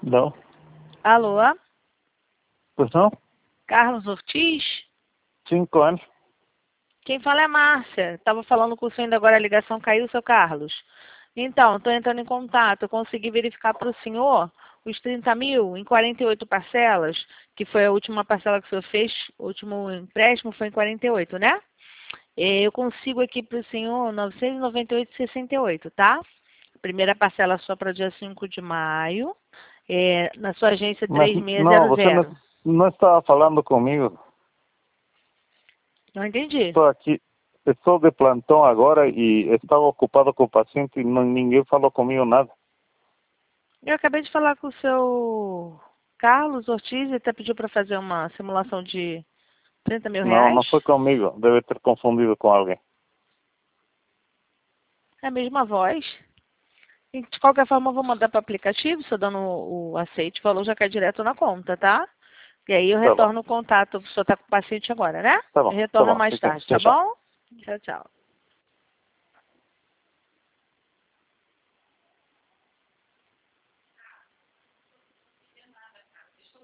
Não. Alô? Pois não? Carlos Ortiz? 5 anos. Quem fala é Márcia. Estava falando com o senhor ainda agora, a ligação caiu, seu Carlos. Então, estou entrando em contato. Eu consegui verificar para o senhor os 30 mil em 48 parcelas, que foi a última parcela que o senhor fez, o último empréstimo foi em 48, né? Eu consigo aqui para o senhor 998,68, tá? Primeira parcela só para o dia 5 de maio. Na sua agência Mas não, você 3600. não estava falando comigo. Não entendi. Estou aqui, estou de plantão agora e estava ocupado com o paciente e ninguém falou comigo nada. Eu acabei de falar com o seu Carlos Ortiz, ele até pediu para fazer uma simulação de 30 mil Não, reais. não foi comigo. Deve ter confundido com alguém. É a mesma voz. E, de qualquer forma, eu vou mandar para o aplicativo, se eu dando o aceite, o valor já cai direto na conta, tá? E aí eu Tá bom, retorno o contato, o senhor está com o paciente agora, né? tá Eu bom, tá retorno bom. mais Fica. tarde, Tchau, tá tchau. bom? Tchau, tchau.